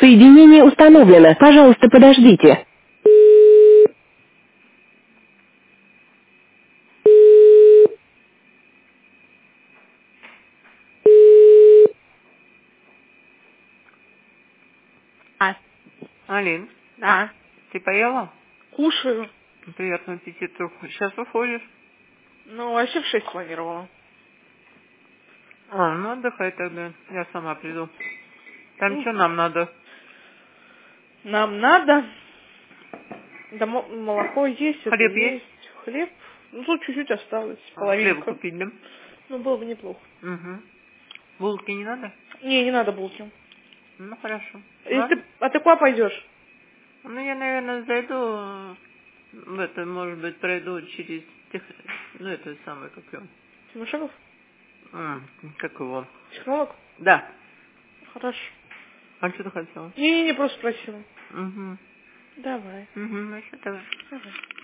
Соединение установлено. Пожалуйста, подождите. А, Алин, да, ты поела? кушаю. Приятного аппетита. Сейчас уходишь? Ну, вообще в 6 планировала. А, ну отдыхай тогда. Я сама приду. Там Ну, что нам надо? нам надо. Да молоко есть, это Хлеб есть? есть. Хлеб. Ну, тут чуть-чуть осталось, Хлеба половинка. купить, да? Ну, было бы неплохо. Угу. Булки не надо? Не надо булки. Ну, хорошо. Если Ладно. ты, а ты куда пойдешь? Ну, я, наверное, зайду в это, может быть, пройду через ну, это самое, как его. Тимошагов? Как его? Технолог? Да. Хорошо. А что ты хотела? Не, просто спросила. Угу. Давай. Угу, ну, что давай. Давай.